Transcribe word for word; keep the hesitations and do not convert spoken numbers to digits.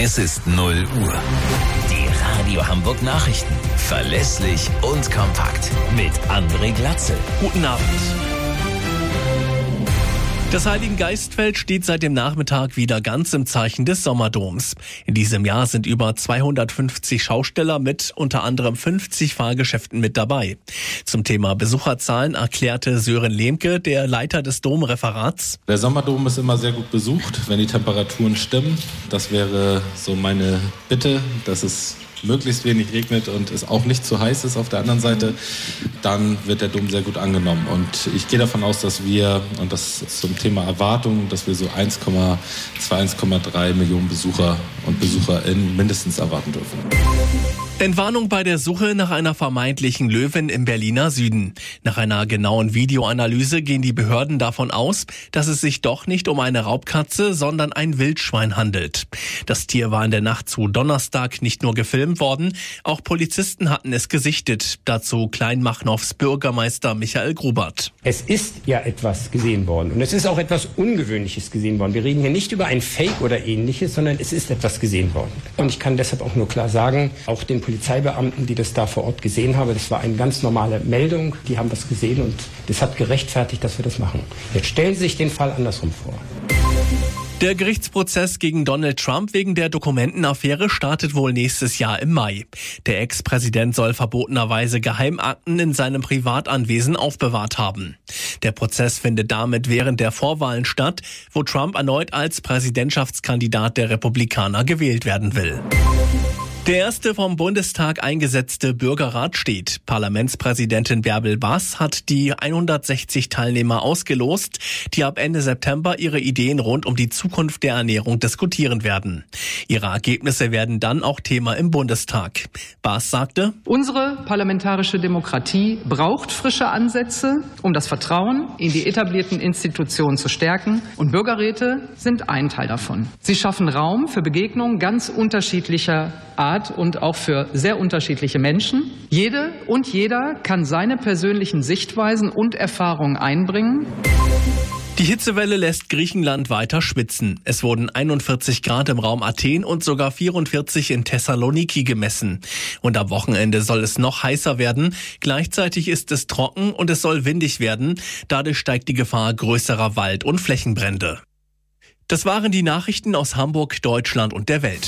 Es ist null Uhr. Die Radio Hamburg Nachrichten. Verlässlich und kompakt. Mit André Glatzel. Guten Abend. Das Heiligengeistfeld steht seit dem Nachmittag wieder ganz im Zeichen des Sommerdoms. In diesem Jahr sind über zweihundertfünfzig Schausteller mit unter anderem fünfzig Fahrgeschäften mit dabei. Zum Thema Besucherzahlen erklärte Sören Lehmke, der Leiter des Domreferats: Der Sommerdom ist immer sehr gut besucht, wenn die Temperaturen stimmen. Das wäre so meine Bitte, dass es möglichst wenig regnet und es auch nicht zu heiß ist auf der anderen Seite, dann wird der Dom sehr gut angenommen. Und ich gehe davon aus, dass wir, und das zum Thema Erwartungen, dass wir so eins Komma zwei, eins Komma drei Millionen Besucher und BesucherInnen mindestens erwarten dürfen. Entwarnung bei der Suche nach einer vermeintlichen Löwin im Berliner Süden. Nach einer genauen Videoanalyse gehen die Behörden davon aus, dass es sich doch nicht um eine Raubkatze, sondern ein Wildschwein handelt. Das Tier war in der Nacht zu Donnerstag nicht nur gefilmt worden, auch Polizisten hatten es gesichtet. Dazu Kleinmachnows Bürgermeister Michael Grubert. Es ist ja etwas gesehen worden und es ist auch etwas Ungewöhnliches gesehen worden. Wir reden hier nicht über ein Fake oder Ähnliches, sondern es ist etwas gesehen worden. Und ich kann deshalb auch nur klar sagen, auch den Polizeibeamten, die das da vor Ort gesehen haben, das war eine ganz normale Meldung, die haben das gesehen und das hat gerechtfertigt, dass wir das machen. Jetzt stellen Sie sich den Fall andersrum vor. Der Gerichtsprozess gegen Donald Trump wegen der Dokumentenaffäre startet wohl nächstes Jahr im Mai. Der Ex-Präsident soll verbotenerweise Geheimakten in seinem Privatanwesen aufbewahrt haben. Der Prozess findet damit während der Vorwahlen statt, wo Trump erneut als Präsidentschaftskandidat der Republikaner gewählt werden will. Der erste vom Bundestag eingesetzte Bürgerrat steht. Parlamentspräsidentin Bärbel Baas hat die hundertsechzig Teilnehmer ausgelost, die ab Ende September ihre Ideen rund um die Zukunft der Ernährung diskutieren werden. Ihre Ergebnisse werden dann auch Thema im Bundestag. Baas sagte: Unsere parlamentarische Demokratie braucht frische Ansätze, um das Vertrauen in die etablierten Institutionen zu stärken. Und Bürgerräte sind ein Teil davon. Sie schaffen Raum für Begegnungen ganz unterschiedlicher Art und auch für sehr unterschiedliche Menschen. Jede und jeder kann seine persönlichen Sichtweisen und Erfahrungen einbringen. Die Hitzewelle lässt Griechenland weiter schwitzen. Es wurden einundvierzig Grad im Raum Athen und sogar vierundvierzig in Thessaloniki gemessen. Und am Wochenende soll es noch heißer werden. Gleichzeitig ist es trocken und es soll windig werden. Dadurch steigt die Gefahr größerer Wald- und Flächenbrände. Das waren die Nachrichten aus Hamburg, Deutschland und der Welt.